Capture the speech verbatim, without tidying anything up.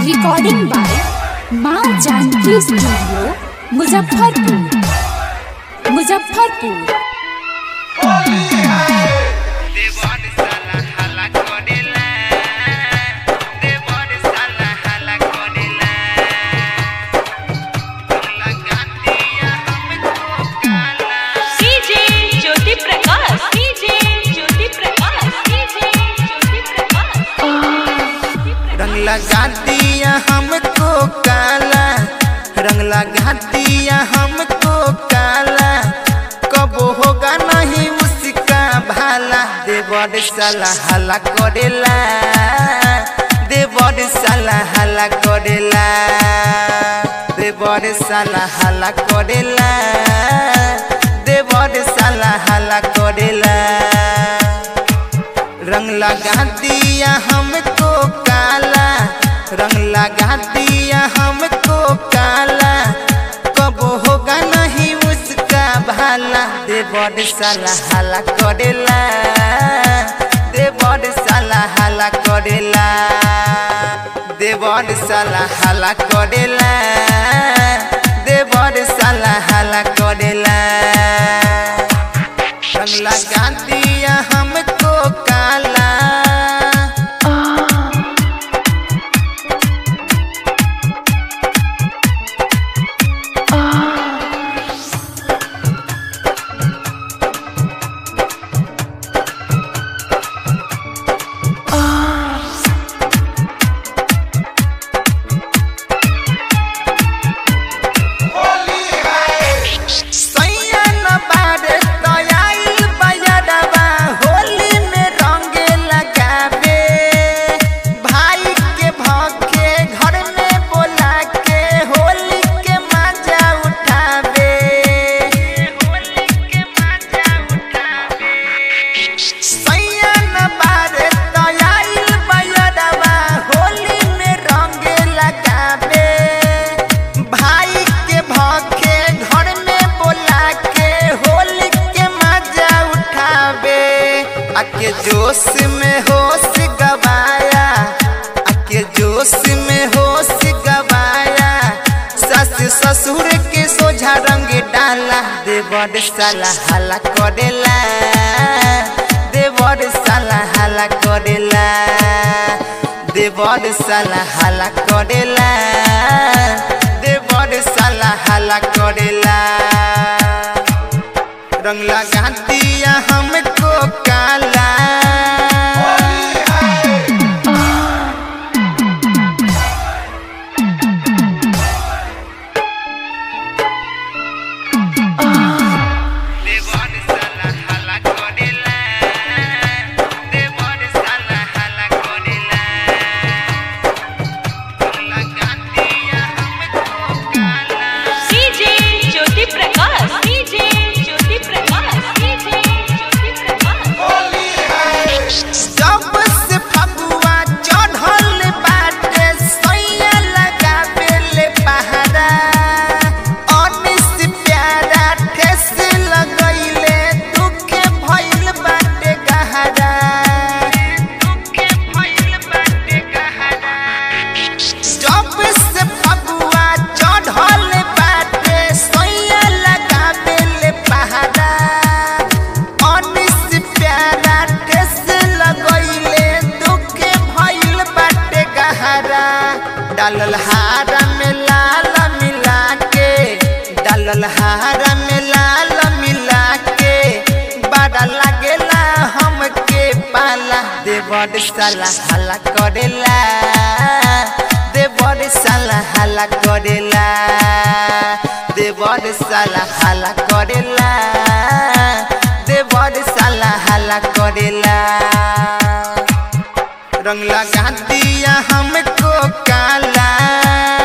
Recording by माँ Janaki studio Muzaffarpur Muzaffarpur. रंग लगा दिया हमको काला, रंग लगा दिया हमको काला, कब होगा नहीं उसका भाला। देवर साला हल्ला करेला, देवर साला हल्ला करेला, देवर साला हल्ला करेला, देवर साला हल्ला करेला। रंग लगा दिया हमको काला, रंग लगा दिया हमको काला, कब होगा नहीं उसका भाला। देवर साला हल्ला करेला, देवर साला हल्ला करेला, देवर साला हल्ला करेला, देवर साला हल्ला करेला। रंग लगा दिया हमको काला, आके जोश में होश गवाया, आके जोश में होश गवाया, सास ससुर के सोझा रंग डाला। देवर साला हल्ला करेला, देवर साला हल्ला करेला, देवर साला हल्ला करेला, देवर साला हल्ला करेला। रंग लगा दिया हमको काला, डालल हारा में लाल मिला के, डालल हारा में लाल मिला के, बड़ा लागेला हमके पाला। देवर साला हल्ला करेला, देवर साला हल्ला करेला, देवर साला हल्ला करेला, देवर साला हल्ला करेला। रंग लगा दिया हमको काला,